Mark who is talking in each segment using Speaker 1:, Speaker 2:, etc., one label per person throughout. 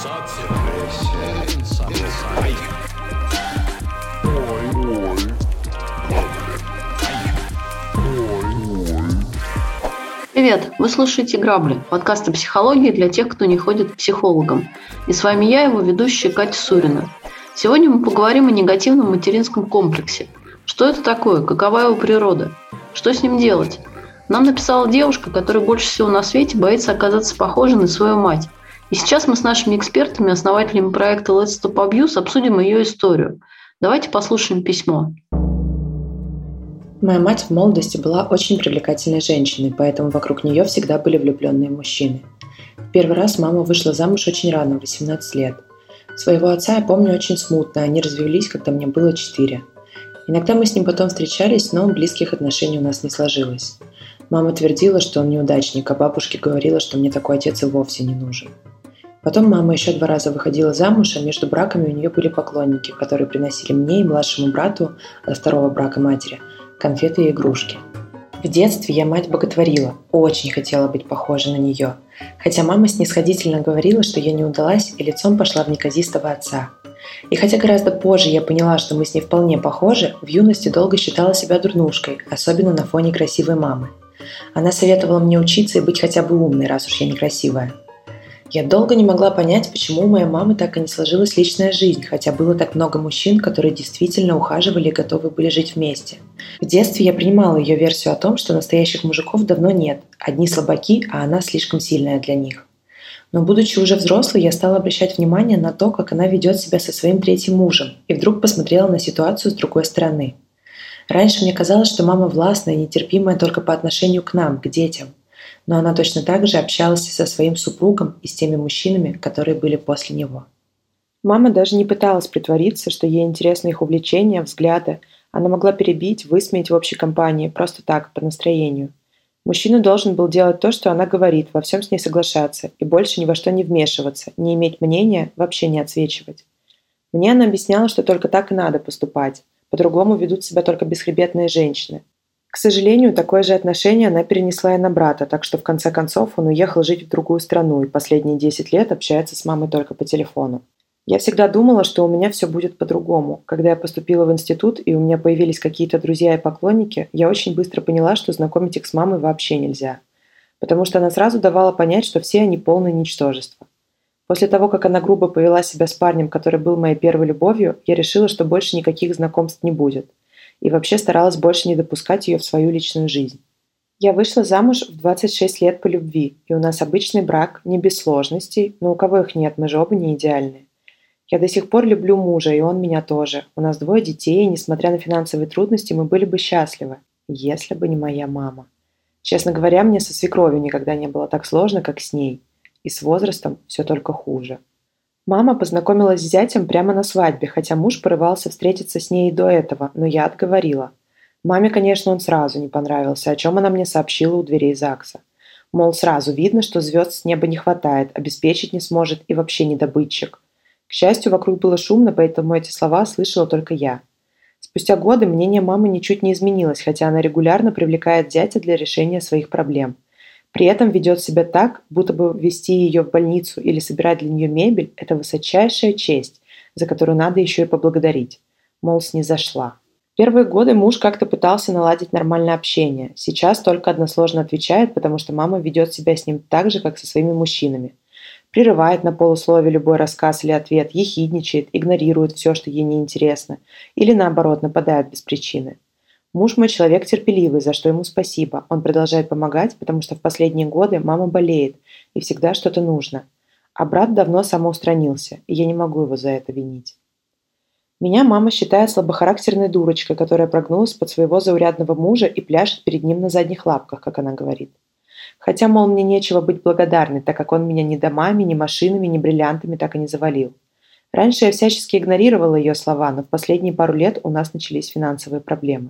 Speaker 1: Привет! Вы слушаете «Грабли» – подкаст о психологии для тех, кто не ходит к психологам. И с вами я, его ведущая Катя Сурина. Сегодня мы поговорим о негативном материнском комплексе. Что это такое? Какова его природа? Что с ним делать? Нам написала девушка, которая больше всего на свете боится оказаться похожей на свою мать. И сейчас мы с нашими экспертами, основателями проекта Let's Stop Abuse, обсудим ее историю. Давайте послушаем письмо.
Speaker 2: Моя мать в молодости была очень привлекательной женщиной, поэтому вокруг нее всегда были влюбленные мужчины. В первый раз мама вышла замуж очень рано, в 18 лет. Своего отца я помню очень смутно, они развелись, когда мне было 4. Иногда мы с ним потом встречались, но близких отношений у нас не сложилось. Мама твердила, что он неудачник, а бабушке говорила, что мне такой отец и вовсе не нужен. Потом мама еще 2 раза выходила замуж, а между браками у нее были поклонники, которые приносили мне и младшему брату от второго брака матери конфеты и игрушки. В детстве я мать боготворила, очень хотела быть похожей на нее, хотя мама снисходительно говорила, что я не удалась и лицом пошла в неказистого отца. И хотя гораздо позже я поняла, что мы с ней вполне похожи, в юности долго считала себя дурнушкой, особенно на фоне красивой мамы. Она советовала мне учиться и быть хотя бы умной, раз уж я некрасивая. Я долго не могла понять, почему у моей мамы так и не сложилась личная жизнь, хотя было так много мужчин, которые действительно ухаживали и готовы были жить вместе. В детстве я принимала ее версию о том, что настоящих мужиков давно нет, одни слабаки, а она слишком сильная для них. Но будучи уже взрослой, я стала обращать внимание на то, как она ведет себя со своим третьим мужем, и вдруг посмотрела на ситуацию с другой стороны. Раньше мне казалось, что мама властная и нетерпимая только по отношению к нам, к детям. Но она точно так же общалась со своим супругом и с теми мужчинами, которые были после него. Мама даже не пыталась притвориться, что ей интересны их увлечения, взгляды. Она могла перебить, высмеять в общей компании, просто так, по настроению. Мужчина должен был делать то, что она говорит, во всем с ней соглашаться и больше ни во что не вмешиваться, не иметь мнения, вообще не отсвечивать. Мне она объясняла, что только так и надо поступать. По-другому ведут себя только бесхребетные женщины. К сожалению, такое же отношение она перенесла и на брата, так что в конце концов он уехал жить в другую страну и последние 10 лет общается с мамой только по телефону. Я всегда думала, что у меня все будет по-другому. Когда я поступила в институт и у меня появились какие-то друзья и поклонники, я очень быстро поняла, что знакомить их с мамой вообще нельзя. Потому что она сразу давала понять, что все они полное ничтожество. После того, как она грубо повела себя с парнем, который был моей первой любовью, я решила, что больше никаких знакомств не будет. И вообще старалась больше не допускать ее в свою личную жизнь. Я вышла замуж в 26 лет по любви, и у нас обычный брак, не без сложностей, но у кого их нет, мы же оба не идеальные. Я до сих пор люблю мужа, и он меня тоже. У нас 2 детей, и несмотря на финансовые трудности, мы были бы счастливы, если бы не моя мама. Честно говоря, мне со свекровью никогда не было так сложно, как с ней. И с возрастом все только хуже. Мама познакомилась с зятем прямо на свадьбе, хотя муж порывался встретиться с ней и до этого, но я отговорила. Маме, конечно, он сразу не понравился, о чем она мне сообщила у дверей ЗАГСа. Мол, сразу видно, что звезд с неба не хватает, обеспечить не сможет и вообще не добытчик. К счастью, вокруг было шумно, поэтому эти слова слышала только я. Спустя годы мнение мамы ничуть не изменилось, хотя она регулярно привлекает зятя для решения своих проблем. При этом ведет себя так, будто бы везти ее в больницу или собирать для нее мебель – это высочайшая честь, за которую надо еще и поблагодарить. Мол, снизошла. Первые годы муж как-то пытался наладить нормальное общение. Сейчас только односложно отвечает, потому что мама ведет себя с ним так же, как со своими мужчинами. Прерывает на полусловие любой рассказ или ответ, ехидничает, игнорирует все, что ей неинтересно, или наоборот нападает без причины. Муж мой человек терпеливый, за что ему спасибо. Он продолжает помогать, потому что в последние годы мама болеет, и всегда что-то нужно. А брат давно самоустранился, и я не могу его за это винить. Меня мама считает слабохарактерной дурочкой, которая прогнулась под своего заурядного мужа и пляшет перед ним на задних лапках, как она говорит. Хотя, мол, мне нечего быть благодарной, так как он меня ни домами, ни машинами, ни бриллиантами так и не завалил. Раньше я всячески игнорировала ее слова, но в последние пару лет у нас начались финансовые проблемы.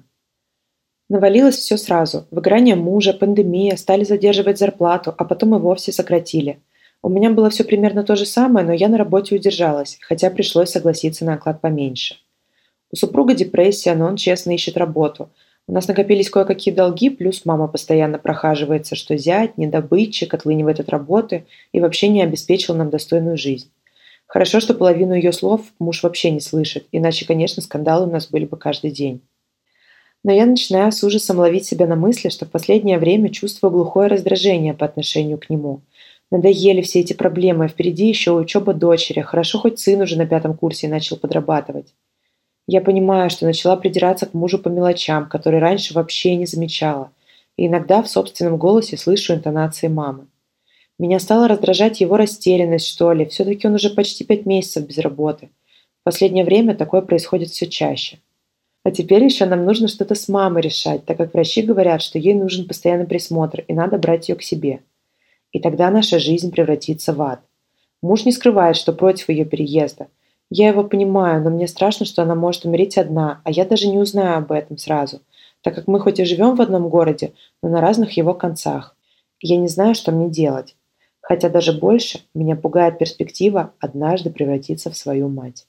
Speaker 2: Навалилось все сразу. Выгорание мужа, пандемия, стали задерживать зарплату, а потом и вовсе сократили. У меня было все примерно то же самое, но я на работе удержалась, хотя пришлось согласиться на оклад поменьше. У супруга депрессия, но он честно ищет работу. У нас накопились кое-какие долги, плюс мама постоянно прохаживается, что зять, недобытчик, отлынивает от работы и вообще не обеспечил нам достойную жизнь. Хорошо, что половину ее слов муж вообще не слышит, иначе, конечно, скандалы у нас были бы каждый день. Но я начинаю с ужасом ловить себя на мысли, что в последнее время чувствую глухое раздражение по отношению к нему. Надоели все эти проблемы, а впереди еще учеба дочери. Хорошо, хоть сын уже на 5 курсе начал подрабатывать. Я понимаю, что начала придираться к мужу по мелочам, которые раньше вообще не замечала. И иногда в собственном голосе слышу интонации мамы. Меня стало раздражать его растерянность, что ли. Все-таки он уже почти 5 месяцев без работы. В последнее время такое происходит все чаще. А теперь еще нам нужно что-то с мамой решать, так как врачи говорят, что ей нужен постоянный присмотр, и надо брать ее к себе. И тогда наша жизнь превратится в ад. Муж не скрывает, что против ее переезда. Я его понимаю, но мне страшно, что она может умереть одна, а я даже не узнаю об этом сразу, так как мы хоть и живем в одном городе, но на разных его концах. И я не знаю, что мне делать. Хотя даже больше меня пугает перспектива однажды превратиться в свою мать.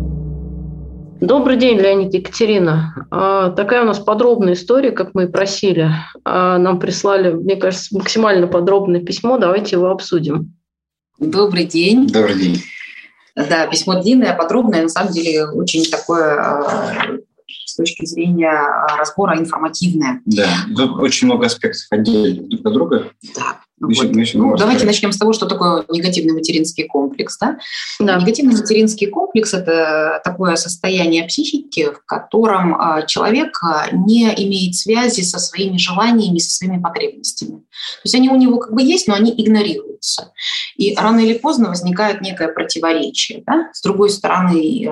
Speaker 1: Добрый день, Леонид, Екатерина. Такая у нас подробная история, как мы и просили. Нам прислали, мне кажется, максимально подробное письмо. Давайте его обсудим.
Speaker 3: Добрый день.
Speaker 4: Добрый день.
Speaker 3: Да, письмо длинное, подробное, на самом деле очень такое с точки зрения разбора информативное.
Speaker 4: Да, тут очень много аспектов отдельных друг от друга.
Speaker 3: Да.
Speaker 4: Давайте
Speaker 3: начнем с того, что такое негативный материнский комплекс. Да?
Speaker 1: Да.
Speaker 3: Негативный материнский комплекс – это такое состояние психики, в котором человек не имеет связи со своими желаниями, со своими потребностями. То есть они у него как бы есть, но они игнорируются. И рано или поздно возникает некое противоречие. Да? С другой стороны,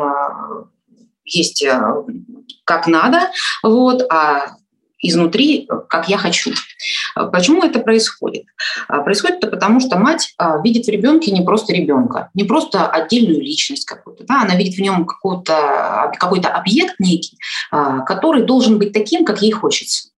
Speaker 3: есть как надо, а изнутри, как я хочу. Почему это происходит? Происходит это потому, что мать видит в ребенке не просто ребенка, не просто отдельную личность какую-то. Да? Она видит в нем какой-то объект некий, который должен быть таким, как ей хочется.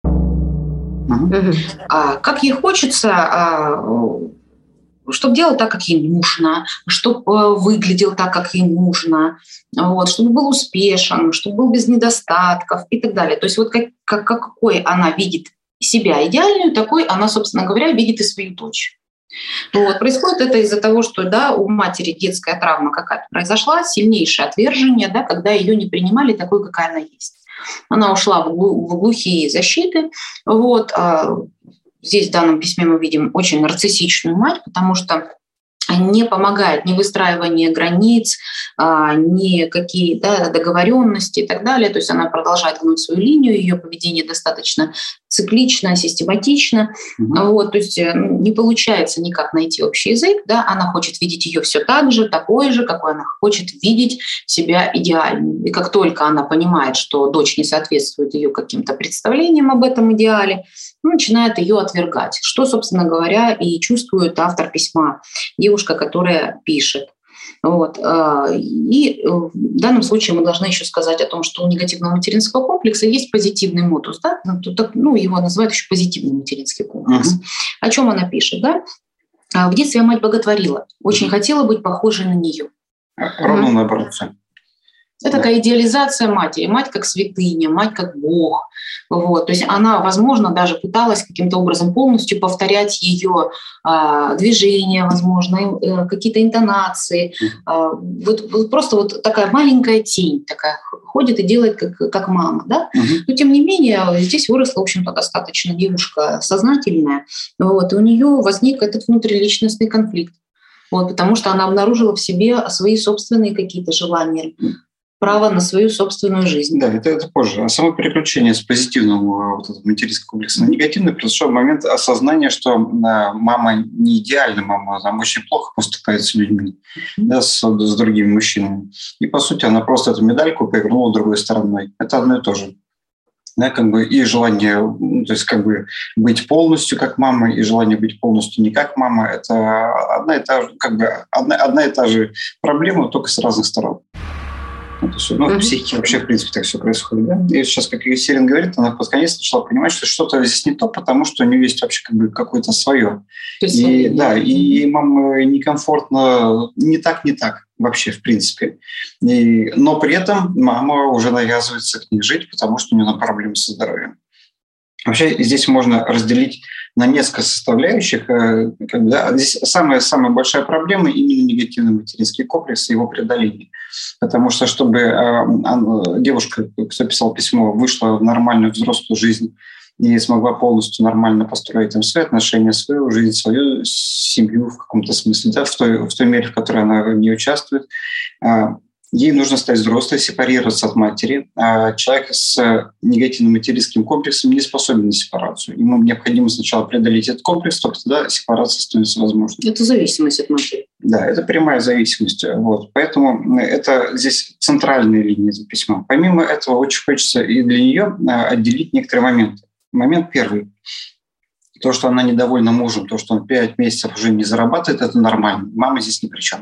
Speaker 3: Как ей хочется, чтобы делал так, как ей нужно, чтобы выглядел так, как ей нужно, чтобы был успешен, чтобы был без недостатков и так далее. То есть какой она видит себя идеальную, такой она, собственно говоря, видит и свою дочь. Происходит это из-за того, что у матери детская травма какая-то произошла, сильнейшее отвержение, когда ее не принимали такой, какая она есть. Она ушла в глухие защиты. Здесь в данном письме мы видим очень нарциссичную мать, потому что не помогает ни выстраивание границ, ни какие договоренности и так далее. То есть она продолжает гнуть свою линию, ее поведение достаточно циклично, систематично. То есть не получается никак найти общий язык. Она хочет видеть ее все так же, такой же, какой она хочет видеть себя идеальной. И как только она понимает, что дочь не соответствует ее каким-то представлениям об этом идеале, начинает ее отвергать. Что, собственно говоря, и чувствует автор письма, девушка, которая пишет. И в данном случае мы должны еще сказать о том, что у негативного материнского комплекса есть позитивный модус. Его называют еще позитивный материнский комплекс. О чем она пишет? В детстве я мать боготворила, очень хотела быть похожей на нее.
Speaker 4: Ровно наоборот.
Speaker 3: Это такая идеализация матери. Мать как святыня, мать как Бог. То есть она, возможно, даже пыталась каким-то образом полностью повторять ее движения, возможно, какие-то интонации. Просто такая маленькая тень такая ходит и делает как мама. Да? Но тем не менее здесь выросла, в общем-то, достаточно девушка сознательная. И у нее возник этот внутриличностный конфликт. Потому что она обнаружила в себе свои собственные какие-то желания, право на свою собственную жизнь.
Speaker 4: Да, это позже. А само переключение с позитивного материнского комплекса на негативный произошел момент осознания, что мама не идеальна, мама там очень плохо поступает с людьми, с другими мужчинами. И, по сути, она просто эту медальку повернула другой стороной. Это одно и то же. И желание, быть полностью как мама, и желание быть полностью не как мама, это одна и та же проблема, только с разных сторон. Это все. В психике вообще, в принципе, так все происходит. Да? И сейчас, как Екатерина говорит, она под конец начала понимать, что что-то здесь не то, потому что у нее есть вообще какое-то свое. И маме некомфортно не так вообще, в принципе. Но при этом мама уже навязывается к ней жить, потому что у нее проблемы со здоровьем. Вообще здесь можно разделить на несколько составляющих. Здесь самая большая проблема именно негативный материнский комплекс и его преодоление. Потому что, чтобы девушка, кто писал письмо, вышла в нормальную взрослую жизнь и смогла полностью нормально построить там свои отношения, свою жизнь, свою семью в каком-то смысле, да, в той мере, в которой она в ней участвует, ей нужно стать взрослой, сепарироваться от матери. Человек с негативным материнским комплексом не способен на сепарацию. Ему необходимо сначала преодолеть этот комплекс, только тогда сепарация становится возможной.
Speaker 3: Это зависимость от матери.
Speaker 4: Да, это прямая зависимость. Вот. Поэтому это здесь центральная линия этого письма. Помимо этого, очень хочется и для нее отделить некоторые моменты. Момент первый. То, что она недовольна мужем, то, что он 5 месяцев уже не зарабатывает, это нормально. Мама здесь ни при чем.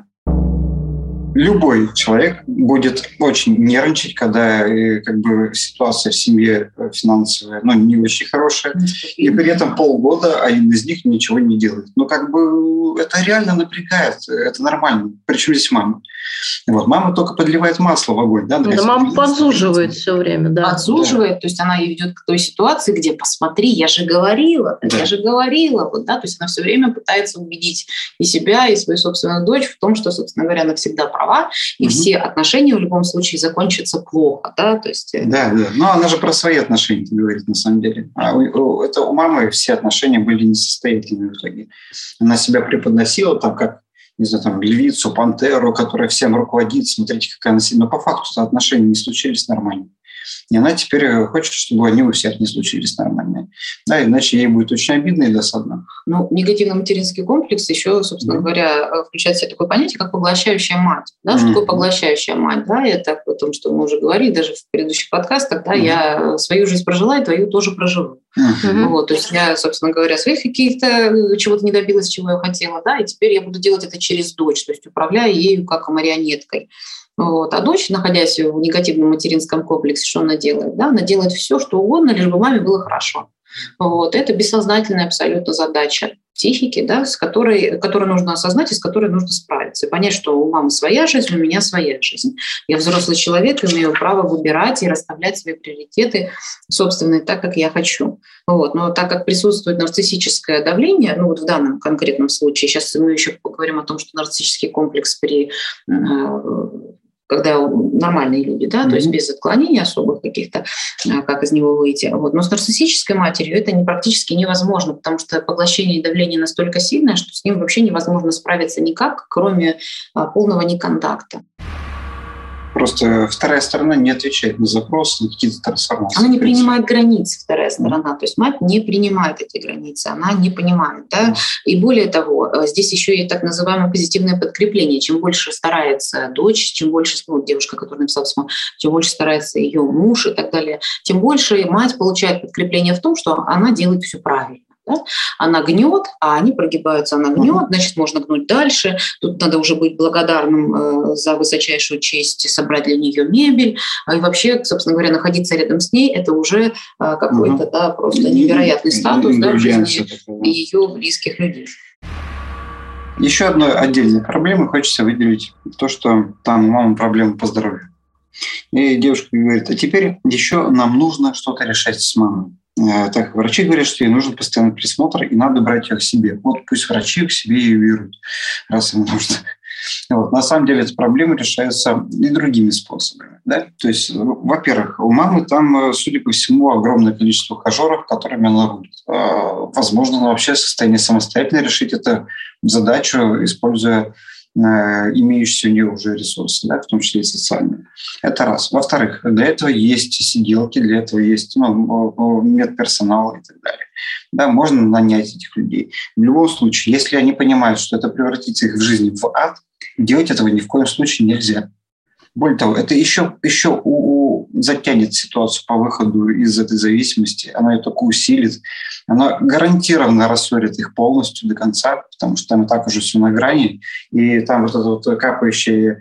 Speaker 4: Любой человек будет очень нервничать, когда ситуация в семье финансовая, не очень хорошая, и при этом полгода один из них ничего не делает. Это реально напрягает, это нормально. Причем здесь мама? Вот, мама только подливает масло в огонь. Да,
Speaker 1: мама подзуживает все время. Да.
Speaker 3: Подзуживает, то есть она ведет к той ситуации, где посмотри, я же говорила. То есть она все время пытается убедить и себя, и свою собственную дочь в том, что, собственно говоря, она всегда права, и все отношения в любом случае закончатся плохо. Да, то есть...
Speaker 4: да. Но она же про свои отношения говорит на самом деле. Это у мамы все отношения были несостоятельными в итоге. Она себя преподносила как львицу, пантеру, которая всем руководит, смотрите, какая она сильная. Но по факту отношения не случились нормально. И она теперь хочет, чтобы они у всех не случились нормально. Да, иначе ей будет очень обидно и досадно.
Speaker 3: Негативный материнский комплекс еще, собственно говоря, включает в себя такое понятие, как поглощающая мать. Да? Что такое поглощающая мать? Да? Это о том, что мы уже говорили даже в предыдущих подкастах. Да? Я свою жизнь прожила, и твою тоже проживу. То есть я, собственно говоря, своих каких-то чего-то не добилась, чего я хотела, да, и теперь я буду делать это через дочь, то есть управляя ею как марионеткой. А дочь, находясь в негативном материнском комплексе, что она делает? Да? Она делает все, что угодно, лишь бы маме было хорошо. Это бессознательная абсолютно задача психики, да, которую нужно осознать и с которой нужно справиться. И понять, что у мамы своя жизнь, у меня своя жизнь. Я взрослый человек, имею право выбирать и расставлять свои приоритеты собственные так, как я хочу. Но так как присутствует нарциссическое давление, в данном конкретном случае, сейчас мы еще поговорим о том, что нарциссический комплекс когда нормальные люди, да, то есть без отклонений особых каких-то, как из него выйти. Но с нарциссической матерью это практически невозможно, потому что поглощение и давление настолько сильное, что с ним вообще невозможно справиться никак, кроме полного неконтакта.
Speaker 4: Просто вторая сторона не отвечает на запрос, на какие-то трансформации.
Speaker 3: Она не принимает границы, вторая сторона. То есть мать не принимает эти границы, она не понимает. Да? И более того, здесь еще и так называемое позитивное подкрепление. Чем больше старается дочь, чем больше, девушка, которая написала письмо, чем больше старается ее муж и так далее, тем больше мать получает подкрепление в том, что она делает все правильно. Да? Она гнет, а они прогибаются, она гнет, значит, можно гнуть дальше. Тут надо уже быть благодарным за высочайшую честь, собрать для нее мебель. И вообще, собственно говоря, находиться рядом с ней – это уже какой-то просто невероятный статус в жизни ее близких людей.
Speaker 4: Еще одной отдельной проблемой хочется выделить то, что там у мамы проблемы по здоровью. И девушка говорит, а теперь еще нам нужно что-то решать с мамой. Так, врачи говорят, что ей нужен постоянный присмотр, и надо брать ее к себе. Пусть врачи к себе ее берут, раз им нужно. На самом деле эта проблема решается и другими способами. Да? То есть, во-первых, у мамы там, судя по всему, огромное количество ухажеров, которыми она рулит. Возможно, она вообще в состоянии самостоятельно решить эту задачу, используя имеющиеся у нее уже ресурсы, да, в том числе и социальные. Это раз. Во-вторых, для этого есть сиделки, для этого есть медперсонал и так далее. Да, можно нанять этих людей. В любом случае, если они понимают, что это превратится их в жизнь в ад, делать этого ни в коем случае нельзя. Более того, это еще затянет ситуацию по выходу из этой зависимости, она ее только усилит, она гарантированно рассорит их полностью до конца, потому что там и так уже все на грани, и там это капающее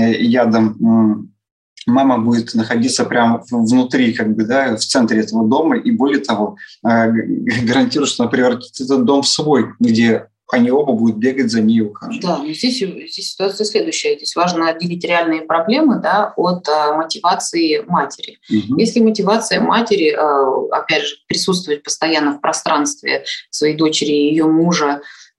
Speaker 4: ядом мама будет находиться прямо внутри, в центре этого дома, и более того, гарантирую, что она превратит этот дом в свой, где они оба будут бегать за ней и ухаживать.
Speaker 3: Да, но здесь ситуация следующая. Здесь важно отделить реальные проблемы, да, от мотивации матери. Если мотивация матери, опять же, присутствовать постоянно в пространстве своей дочери, ее мужа,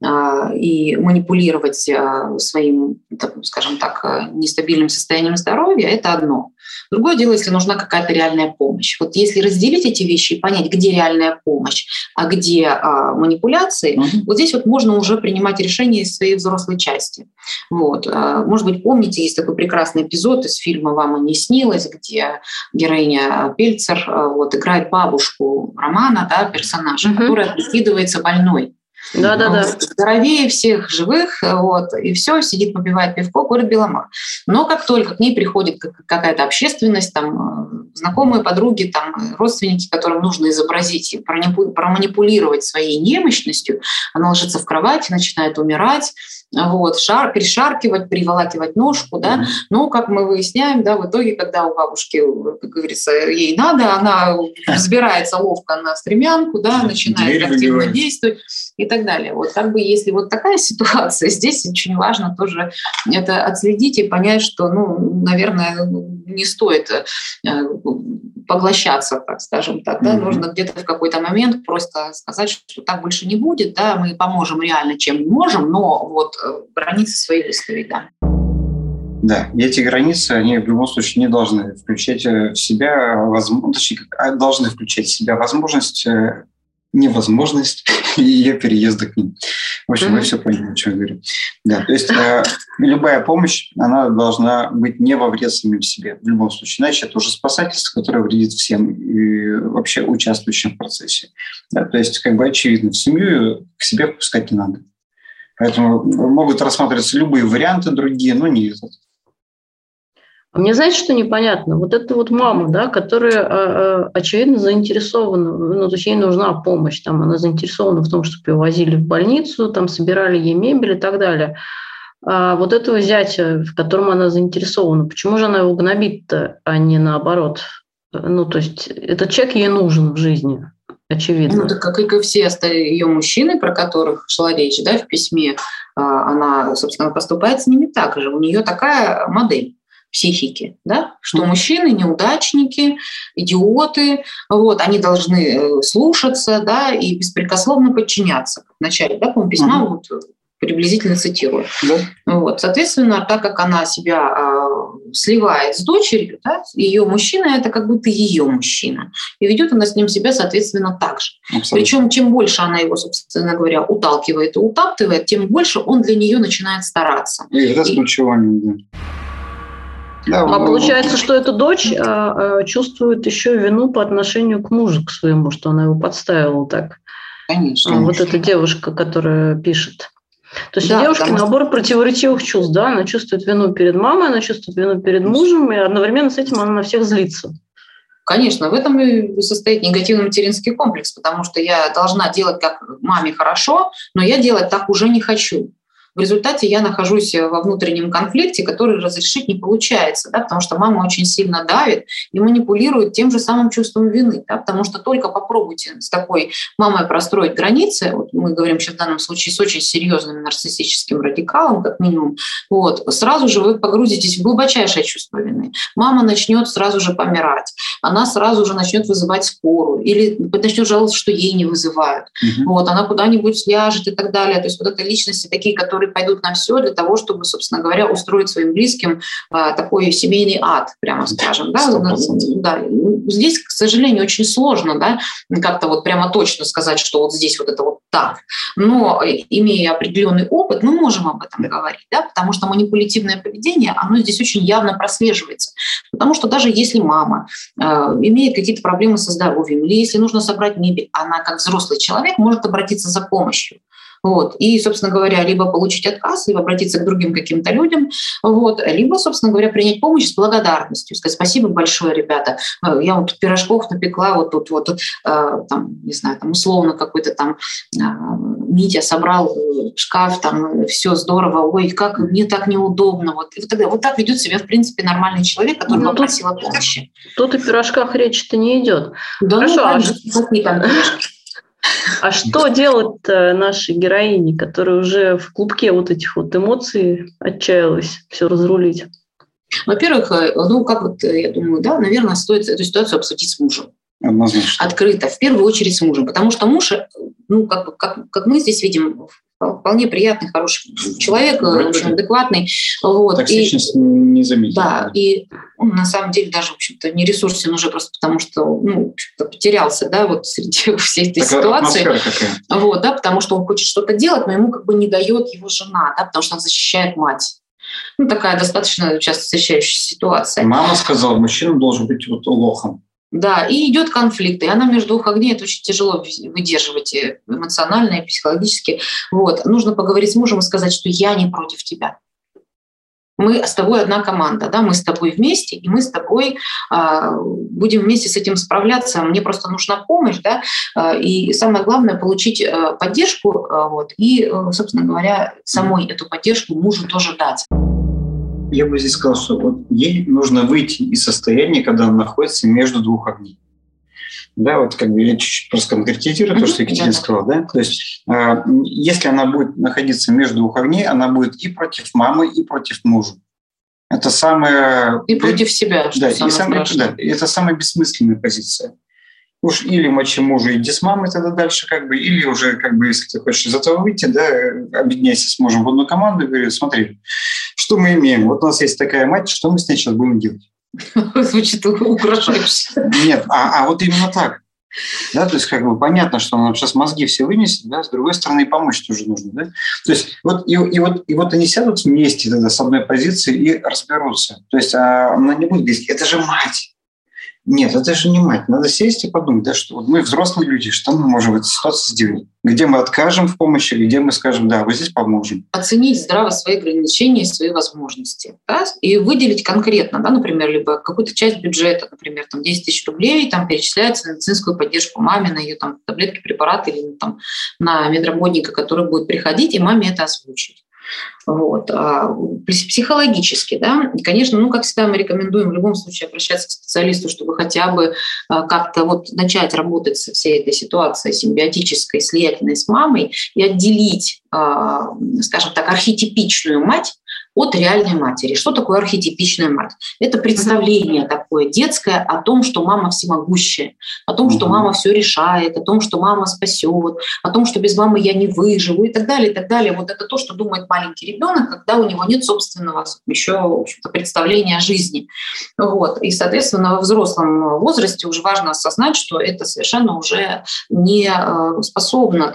Speaker 3: и манипулировать своим, скажем так, нестабильным состоянием здоровья – это одно. Другое дело, если нужна какая-то реальная помощь. Вот если разделить эти вещи и понять, где реальная помощь, а где манипуляции, вот здесь вот можно уже принимать решения из своей взрослой части. Вот. Может быть, помните, есть такой прекрасный эпизод из фильма «Вам и не снилось», где героиня Пельцер вот, играет бабушку Романа, да, персонажа, которая прикидывается больной.
Speaker 1: Да.
Speaker 3: Здоровее всех живых, вот, и все, сидит, попивает пивко, курит беломор. Но как только к ней приходит какая-то общественность, там, знакомые, подруги, там, родственники, которым нужно изобразить и проманипулировать своей немощностью, она ложится в кровати, начинает умирать, вот, перешаркивать, приволакивать ножку, да. Но, как мы выясняем, да, в итоге, когда у бабушки, как говорится, ей надо, она взбирается ловко на стремянку, да, начинает активно действовать и так далее. Вот как бы если вот такая ситуация, здесь очень важно тоже это отследить и понять, что, ну, наверное, не стоит поглощаться, так скажем так, да, нужно где-то в какой-то момент просто сказать, что так больше не будет, да, мы поможем реально, чем можем, но вот границы свои выставить, да.
Speaker 4: Да, и эти границы, они в любом случае не должны включать в себя, должны включать в себя возможность, невозможность ее переезда к ним. В общем, вы все поняли, о чем я говорю. Да, то есть любая помощь, она должна быть не во вред самим себе, в любом случае. Иначе это уже спасательство, которое вредит всем и вообще участвующим в процессе. Да, то есть, как бы очевидно, в семью к себе пускать не надо. Поэтому могут рассматриваться любые варианты другие, но не этот.
Speaker 1: Мне, знаете, что непонятно? Вот эта вот мама, да, которая, очевидно, заинтересована, ну, то есть ей нужна помощь, там, она заинтересована в том, чтобы ее возили в больницу, там, собирали ей мебель и так далее. А вот этого зятя, в котором она заинтересована, почему же она его гнобит-то, а не наоборот? Ну, то есть этот человек ей нужен в жизни, очевидно.
Speaker 3: Ну, так как и все ее мужчины, про которых шла речь, да, в письме, она, собственно, поступает с ними так же. У нее такая модель психики, да, что мужчины неудачники, идиоты, вот, они должны слушаться, да, и беспрекословно подчиняться. В начале, да, по-моему, письма вот, приблизительно цитирую. Вот, соответственно, так как она себя сливает с дочерью, да, ее мужчина – это как будто ее мужчина. И ведет она с ним себя, соответственно, так же. Причем, чем больше она его, собственно говоря, уталкивает и утаптывает, тем больше он для нее начинает стараться.
Speaker 4: И это случайно, да.
Speaker 1: Да, получается, что эта дочь чувствует еще вину по отношению к мужу, к своему, что она его подставила так.
Speaker 3: Конечно.
Speaker 1: Вот эта девушка, которая пишет. То есть у девушки набор противоречивых чувств. Да? Она чувствует вину перед мамой, она чувствует вину перед мужем, и одновременно с этим она на всех злится.
Speaker 3: Конечно, в этом и состоит негативный материнский комплекс, потому что я должна делать как маме хорошо, но я делать так уже не хочу. В результате я нахожусь во внутреннем конфликте, который разрешить не получается, да, потому что мама очень сильно давит и манипулирует тем же самым чувством вины. Да, потому что только попробуйте с такой мамой простроить границы, вот мы говорим сейчас в данном случае с очень серьезным нарциссическим радикалом, как минимум, вот, сразу же вы погрузитесь в глубочайшее чувство вины. Мама начнет сразу же помирать, она сразу же начнет вызывать скорую или начнет жаловаться, что ей не вызывают. Вот, она куда-нибудь ляжет и так далее. То есть вот это личности такие, которые пойдут на все для того, чтобы, собственно говоря, устроить своим близким такой семейный ад, прямо скажем. Да? Да. Здесь, к сожалению, очень сложно, да, как-то вот прямо точно сказать, что вот здесь вот это вот так. Но, имея определенный опыт, мы можем об этом говорить, да? Потому что манипулятивное поведение, оно здесь очень явно прослеживается. Потому что даже если мама имеет какие-то проблемы со здоровьем, или если нужно собрать мебель, она как взрослый человек может обратиться за помощью. Вот. И, собственно говоря, либо получить отказ, либо обратиться к другим каким-то людям, вот. Либо, собственно говоря, принять помощь с благодарностью, сказать: спасибо большое, ребята, я вот пирожков напекла, вот тут вот, там, не знаю, там условно какой-то там Митя собрал шкаф, там все здорово, ой, как мне так неудобно. Вот, и вот так ведет себя, в принципе, нормальный человек, который попросил о помощи.
Speaker 1: Тут о пирожках речи-то не идет.
Speaker 3: Да,
Speaker 1: хорошо,
Speaker 3: какие там пирожки?
Speaker 1: А что делать нашей героине, которая уже в клубке вот этих вот эмоций отчаялась все разрулить?
Speaker 3: Во-первых, я думаю, наверное, стоит эту ситуацию обсудить с мужем.
Speaker 4: Однозначно.
Speaker 3: Открыто, в первую очередь с мужем. Потому что муж, как мы здесь видим, вполне приятный, хороший человек, в общем, адекватный.
Speaker 4: Токсичность не заметил.
Speaker 3: Да, и он на самом деле даже, в общем-то, не ресурсен уже просто потому, что потерялся, среди всей этой ситуации. Потому что он хочет что-то делать, но ему не дает его жена, потому что он защищает мать. Такая достаточно часто встречающаяся ситуация.
Speaker 4: Мама сказала, мужчина должен быть лохом.
Speaker 3: Да, и идет конфликт, и она между двух огней, это очень тяжело выдерживать эмоционально и психологически. Нужно поговорить с мужем и сказать, что я не против тебя. Мы с тобой одна команда, мы с тобой вместе, и мы с тобой будем вместе с этим справляться. Мне просто нужна помощь, и самое главное — получить поддержку, и, собственно говоря, самой эту поддержку мужу тоже дать.
Speaker 4: Я бы здесь сказал, что ей нужно выйти из состояния, когда она находится между двух огней. Я чуть-чуть просто конкретизирую то, что Екатерина сказала. То есть, если она будет находиться между двух огней, она будет и против мамы, и против мужа. Это самое...
Speaker 3: И против себя, что самое страшное.
Speaker 4: Это самая бессмысленная позиция. Уж или мочи мужа, иди с мамой тогда дальше, или уже, если ты хочешь из этого выйти, объединяйся с мужем в одну команду и говори, смотри, что мы имеем? У нас есть такая мать, что мы с ней сейчас будем делать?
Speaker 3: Звучит угрожающе.
Speaker 4: Нет, вот именно так. То есть понятно, что он сейчас мозги все вынесет, с другой стороны и помочь тоже нужно. То есть они сядут вместе тогда с одной позиции и разберутся. То есть она не будет говорить, это же мать. Нет, это же не мать. Надо сесть и подумать, что мы взрослые люди, что мы можем в этой ситуации сделать? Где мы откажем в помощи, где мы скажем, вот здесь поможем.
Speaker 3: Оценить здраво свои ограничения, свои возможности. И выделить конкретно, например, либо какую-то часть бюджета, например, 10 тысяч рублей перечисляется на медицинскую поддержку маме, на ее таблетки, препараты или на медработника, который будет приходить, и маме это озвучить. Психологически, конечно, как всегда мы рекомендуем в любом случае обращаться к специалисту, чтобы хотя бы как-то начать работать со всей этой ситуацией симбиотической, слиятельной с мамой и отделить, скажем так, архетипичную мать от реальной матери. Что такое архетипичная мать? Это представление такое детское о том, что мама всемогущая, о том, что мама все решает, о том, что мама спасет, о том, что без мамы я не выживу и так далее, и так далее. Это то, что думает маленький ребенок, когда у него нет собственного еще, в общем-то, представления о жизни. И, соответственно, во взрослом возрасте уже важно осознать, что это совершенно уже не способна,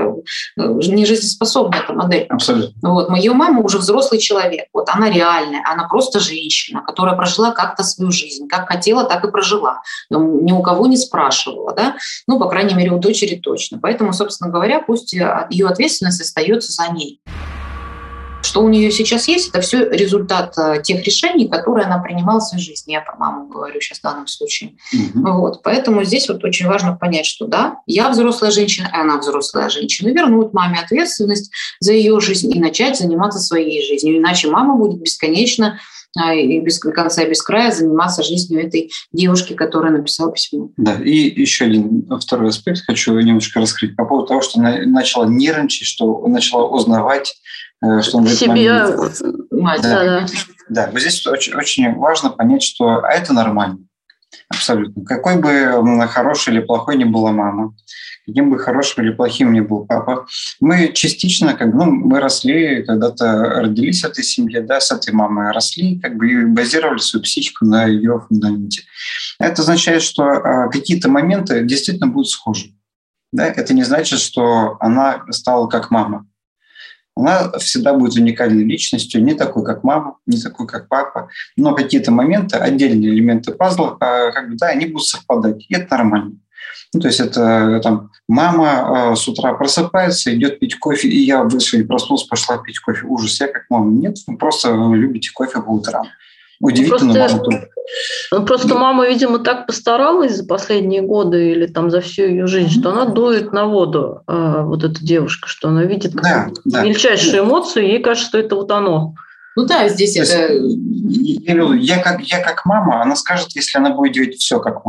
Speaker 3: не жизнеспособна эта модель.
Speaker 4: Абсолютно.
Speaker 3: Моя мама уже взрослый человек. Она реальная, она просто женщина, которая прожила как-то свою жизнь, как хотела, так и прожила. Ни у кого не спрашивала, по крайней мере, у дочери точно. Поэтому, собственно говоря, пусть ее ответственность остается за ней. Что у нее сейчас есть, это все результат тех решений, которые она принимала в своей жизни. Я про маму говорю сейчас в данном случае. Поэтому здесь очень важно понять, что я взрослая женщина, и она взрослая женщина. Вернуть маме ответственность за ее жизнь и начать заниматься своей жизнью. Иначе мама будет бесконечно и без конца и без края заниматься жизнью этой девушки, которая написала письмо.
Speaker 4: Да, и еще второй аспект хочу немножко раскрыть по поводу того, что она начала нервничать, что начала узнавать, что он
Speaker 1: себе
Speaker 3: мать.
Speaker 4: Да, здесь очень, очень важно понять, что это нормально. Абсолютно. Какой бы хорошей или плохой ни была мама, каким бы хорошим или плохим ни был папа, мы частично, мы росли, когда-то родились в этой семье, с этой мамой росли, и базировали свою психику на ее фундаменте. Это означает, что какие-то моменты действительно будут схожи. Это не значит, что она стала как мама. Она всегда будет уникальной личностью, не такой, как мама, не такой, как папа. Но какие-то моменты, отдельные элементы пазла, они будут совпадать. И это нормально. То есть это мама с утра просыпается, идет пить кофе, и я вышла и проснулась, пошла пить кофе. Ужас, я как мама. Нет, вы просто любите кофе по утрам. Удивительно,
Speaker 1: Просто мама, видимо, так постаралась за последние годы или за всю ее жизнь, что она дует на воду, эта девушка, что она видит мельчайшие эмоции, и ей кажется, что это оно.
Speaker 3: Здесь это...
Speaker 4: Я как мама, она скажет, если она будет делать все как мама.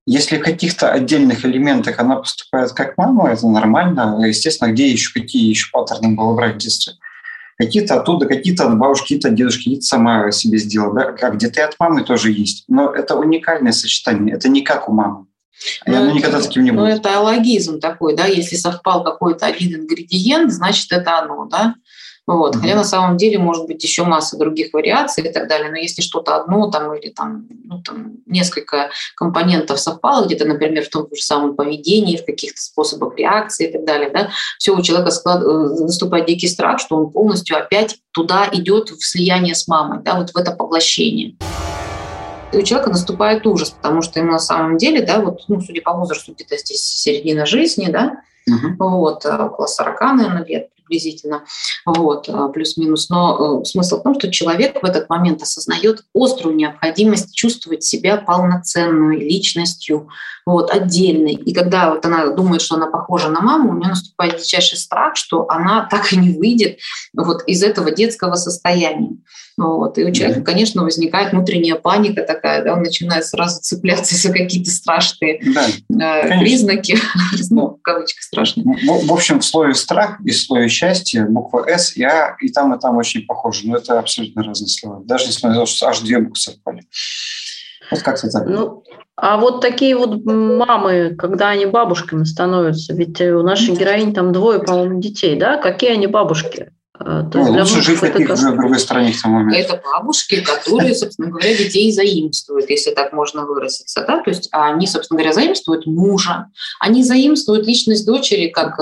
Speaker 4: Если в каких-то отдельных элементах она поступает как мама, это нормально. Естественно, какие еще паттерны было брать в детстве? Какие-то оттуда, какие-то от бабушки, какие-то от дедушки, какие-то сама себе сделала. Да? Как где-то и от мамы тоже есть. Но это уникальное сочетание. Это не как у мамы. И оно никогда таким не будет.
Speaker 3: Ну, это логизм такой, да, если совпал какой-то один ингредиент, значит, это оно, да. Вот. Хотя на самом деле может быть еще масса других вариаций и так далее, но если что-то одно там, или там, несколько компонентов совпало где-то, например, в том же самом поведении, в каких-то способах реакции и так далее, да, все, у человека наступает дикий страх, что он полностью опять туда идет в слияние с мамой, да, вот в это поглощение. И у человека наступает ужас, потому что ему на самом деле, да, вот, судя по возрасту, где-то здесь середина жизни, да, вот, около 40, наверное, лет приблизительно, вот, плюс-минус. Но смысл в том, что человек в этот момент осознает острую необходимость чувствовать себя полноценной личностью, вот, отдельной. И когда вот она думает, что она похожа на маму, у нее наступает дичайший страх, что она так и не выйдет вот из этого детского состояния. Вот. И у человека, конечно, возникает внутренняя паника такая, да, он начинает сразу цепляться за какие-то страшные признаки, в кавычках страшные.
Speaker 4: В общем, в слое страх и в слое счастья буква «С» и «А» и там очень похожи. Но это абсолютно разные слова. Даже несмотря на то, что аж две буквы совпали. Вот как-то так.
Speaker 1: А вот такие вот мамы, когда они бабушками становятся, ведь у нашей героини там 2, по-моему, детей, да? Какие они бабушки?
Speaker 4: Лучше жить в другой стране к тому моменту.
Speaker 3: Это бабушки, которые, собственно говоря, детей заимствуют, если так можно выразиться. Да? То есть они, собственно говоря, заимствуют мужа, они заимствуют личность дочери, как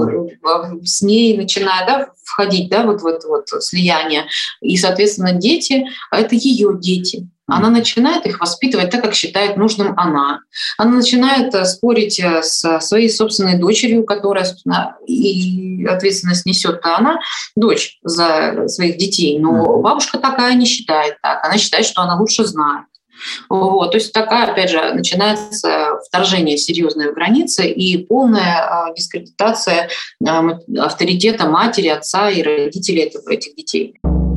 Speaker 3: с ней начиная, да, входить, да, вот в это вот слияние. И, соответственно, дети – это ее дети. Она начинает их воспитывать так, как считает нужным она. Она начинает спорить со своей собственной дочерью, которая, собственно, и ответственность несет-то она, дочь, за своих детей. Но бабушка такая не считает так. Она считает, что она лучше знает. Вот. То есть такая, опять же, начинается вторжение серьезной в границы и полная дискредитация авторитета матери, отца и родителей этих детей.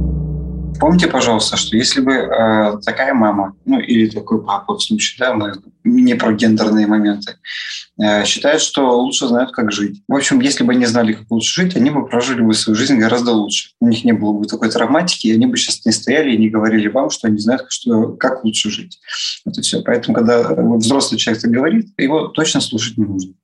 Speaker 4: Помните, пожалуйста, что если бы такая мама, или такой папа, в случае, да, мы не про гендерные моменты, считают, что лучше знают, как жить. В общем, если бы они знали, как лучше жить, они бы прожили бы свою жизнь гораздо лучше. У них не было бы такой травматики, и они бы сейчас не стояли и не говорили вам, что они знают, как лучше жить. Это все. Поэтому, когда взрослый человек так говорит, его точно слушать не нужно.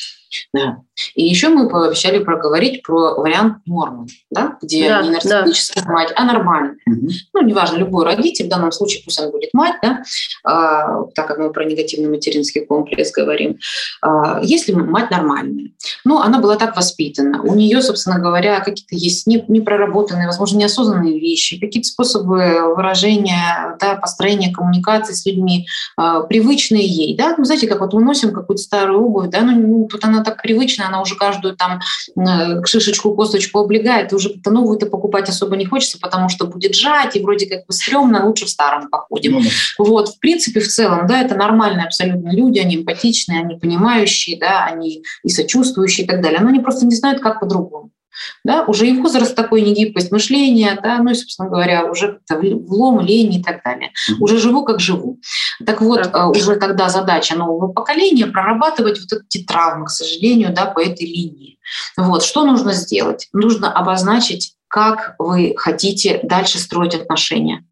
Speaker 3: Да. И еще мы пообещали проговорить про вариант нормы, да? Где не нарциссическая мать, а нормальная. Неважно, любой родитель, в данном случае пусть она будет мать, да? Так как мы про негативный материнский комплекс говорим. Если мать нормальная, она была так воспитана, у нее, собственно говоря, какие-то есть непроработанные, возможно, неосознанные вещи, какие-то способы выражения, да, построения коммуникации с людьми, привычные ей. Да? Знаете, как вот мы носим какую-то старую обувь, да? Тут она так привычная, она уже каждую там шишечку, косточку облегает, и уже как-то новую-то покупать особо не хочется, потому что будет жать, и вроде как бы стрёмно, лучше в старом походим. Вот, в принципе, в целом, да, это нормальные абсолютно люди, они эмпатичные, они понимающие, да, они и сочувствующие и так далее, но они просто не знают, как по-другому. Да, уже и возраст такой, негибкость мышления, да, и, собственно говоря, уже влом, лень и так далее. Уже живу, как живу. Так вот, уже тогда задача нового поколения прорабатывать вот эти травмы, к сожалению, да, по этой линии. Вот, что нужно сделать? Нужно обозначить, как вы хотите дальше строить отношения.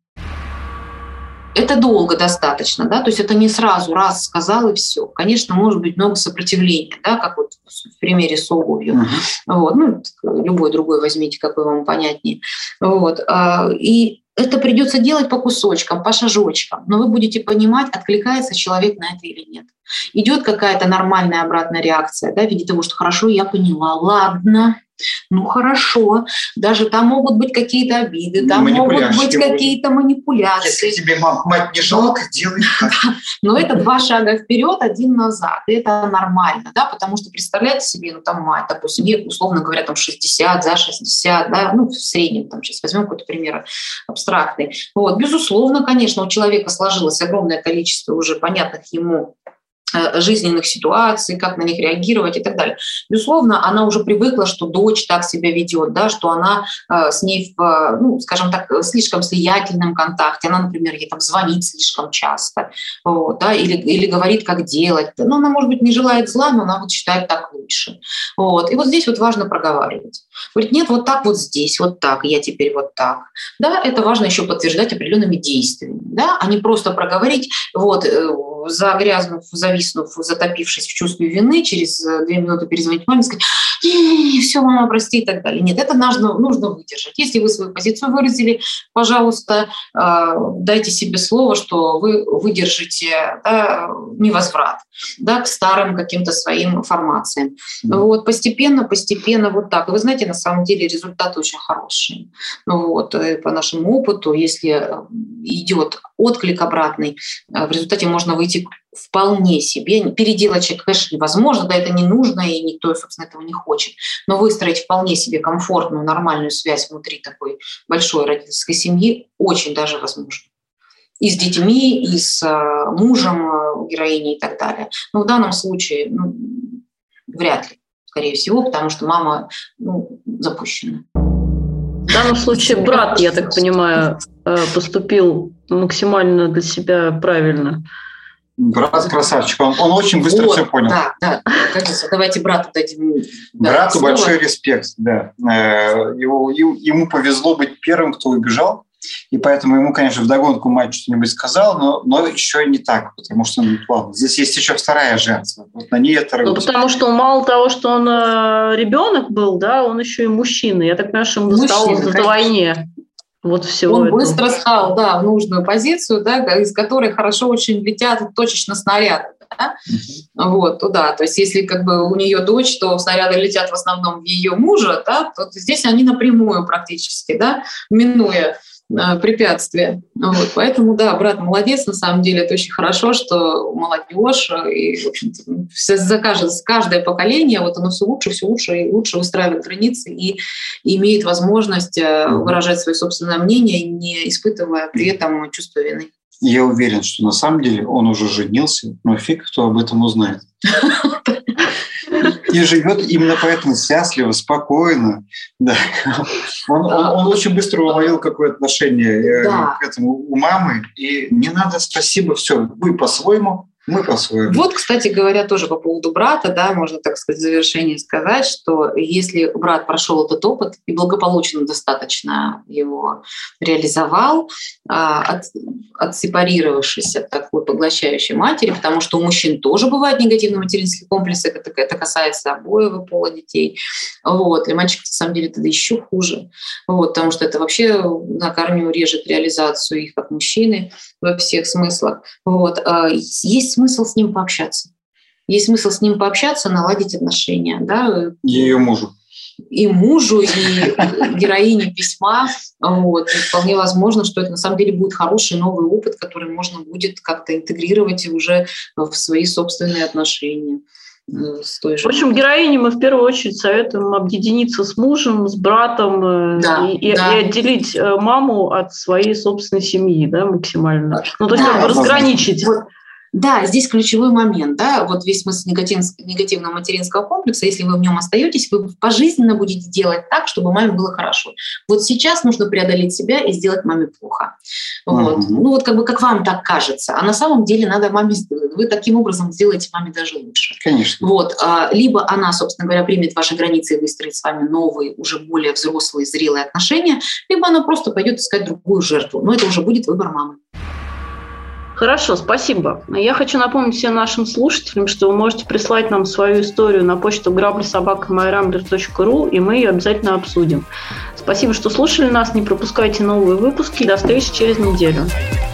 Speaker 3: Это долго достаточно, да, то есть это не сразу раз сказал и все. Конечно, может быть много сопротивления, да, как вот в примере с обувью. Вот, любой другой возьмите, какой вам понятнее. Вот, и это придется делать по кусочкам, по шажочкам, но вы будете понимать, откликается человек на это или нет. Идет какая-то нормальная обратная реакция, да, в виде того, что хорошо, я поняла, ладно. Хорошо, даже там могут быть какие-то обиды, там могут быть какие-то манипуляции.
Speaker 4: Если тебе мать не жалко, делай так.
Speaker 3: Но это 2 шага вперед, 1 назад. И это нормально, да, потому что представляете себе, там мать, допустим, ей, условно говоря, там 60, за 60, да, в среднем, там сейчас возьмем какой-то пример абстрактный. Вот, безусловно, конечно, у человека сложилось огромное количество уже понятных ему жизненных ситуаций, как на них реагировать и так далее. Безусловно, она уже привыкла, что дочь так себя ведет, да, что она с ней в, скажем так, слишком слиятельном контакте. Она, например, ей там звонит слишком часто, вот, да, или говорит, как делать. Ну, она, может быть, не желает зла, но она вот считает так лучше. Вот. И вот здесь вот важно проговаривать. Говорит, нет, вот так вот здесь, вот так, я теперь вот так. Да, это важно еще подтверждать определенными действиями, да, а не просто проговорить, вот, загрязнув, зависнув, затопившись в чувстве вины, через 2 минуты перезвонить маме и сказать: все, мама, прости и так далее. Нет, это нужно выдержать. Если вы свою позицию выразили, пожалуйста, дайте себе слово, что вы выдержите, да, невозврат, да, к старым каким-то своим формациям. Вот, постепенно вот так. И вы знаете, на самом деле результаты очень хорошие. Вот, по нашему опыту, если идет отклик обратный, в результате можно выйти вполне себе. Переделать человека, конечно, невозможно, да, это не нужно, и никто, собственно, этого не хочет. Но выстроить вполне себе комфортную, нормальную связь внутри такой большой родительской семьи очень даже возможно. И с детьми, и с мужем героини и так далее. Но в данном случае вряд ли, скорее всего, потому что мама запущена.
Speaker 1: В данном случае брат, я так понимаю, поступил максимально для себя правильно.
Speaker 4: Брат красавчик, он очень быстро все понял.
Speaker 3: Да, конечно, давайте брату дадим.
Speaker 4: Брату
Speaker 3: слово.
Speaker 4: Большой респект, да. Ему повезло быть первым, кто убежал, и поэтому ему, конечно, вдогонку мать что-нибудь сказала, но еще не так, потому что, ладно, здесь есть еще вторая жертва. Вот на ней это...
Speaker 1: потому что мало того, что он ребенок был, да, он еще и мужчина. Я так понимаю, что ему досталось вдвойне. Вот всего
Speaker 3: он
Speaker 1: этого.
Speaker 3: Быстро стал, да, в нужную позицию, да, из которой хорошо очень летят точечно снаряды. Да? Вот, туда. То есть если как бы у нее дочь, то снаряды летят в основном в ее мужа, да, то здесь они напрямую практически, да, минуя препятствия. Вот. Поэтому, да, брат молодец, на самом деле это очень хорошо, что молодежь, и, в общем-то, каждое поколение, вот оно все лучше и лучше выстраивает границы и имеет возможность выражать свое собственное мнение, не испытывая при этом чувство вины.
Speaker 4: Я уверен, что на самом деле он уже женился, но фиг кто об этом узнает. И живет именно поэтому счастливо, спокойно. Да. Он очень быстро уловил какое отношение к этому у мамы. И не надо спасибо, все, вы по-своему, мы по-своему.
Speaker 3: Вот, кстати говоря, тоже по поводу брата, да, можно, так сказать, в завершение сказать, что если брат прошел этот опыт и благополучно достаточно его реализовал, отсепарировавшись от такой поглощающей матери, потому что у мужчин тоже бывают негативные материнские комплексы, это касается обоего пола детей. Вот. Для мальчиков, на самом деле, это еще хуже, вот, потому что это вообще на корню режет реализацию их как мужчины во всех смыслах. Вот. Есть смысл с ним пообщаться. Есть смысл с ним пообщаться, наладить отношения. Да?
Speaker 4: Ее мужу.
Speaker 3: И мужу, и героине письма. Вот. И вполне возможно, что это на самом деле будет хороший новый опыт, который можно будет как-то интегрировать уже в свои собственные отношения. В
Speaker 1: общем, героине мы в первую очередь советуем объединиться с мужем, с братом и отделить маму от своей собственной семьи, да, максимально. Ну, то есть разграничить.
Speaker 3: Да, здесь ключевой момент, да, вот весь смысл негативного материнского комплекса, если вы в нем остаетесь, вы пожизненно будете делать так, чтобы маме было хорошо. Вот сейчас нужно преодолеть себя и сделать маме плохо. Вот. Ну вот как вам так кажется, а на самом деле надо маме, вы таким образом сделаете маме даже лучше.
Speaker 4: Конечно.
Speaker 3: Вот. Либо она, собственно говоря, примет ваши границы и выстроит с вами новые, уже более взрослые, зрелые отношения, либо она просто пойдет искать другую жертву. Но это уже будет выбор мамы.
Speaker 1: Хорошо, спасибо. Я хочу напомнить всем нашим слушателям, что вы можете прислать нам свою историю на почту grabli@myrambler.ru, и мы ее обязательно обсудим. Спасибо, что слушали нас. Не пропускайте новые выпуски. До встречи через неделю.